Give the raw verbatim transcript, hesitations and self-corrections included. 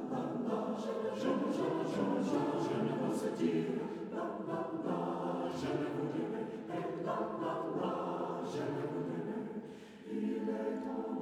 je, je, je, je, je ne peux se dire, la, la, la, je ne voudrais, et la, la, la, je ne voudrais, il est temps.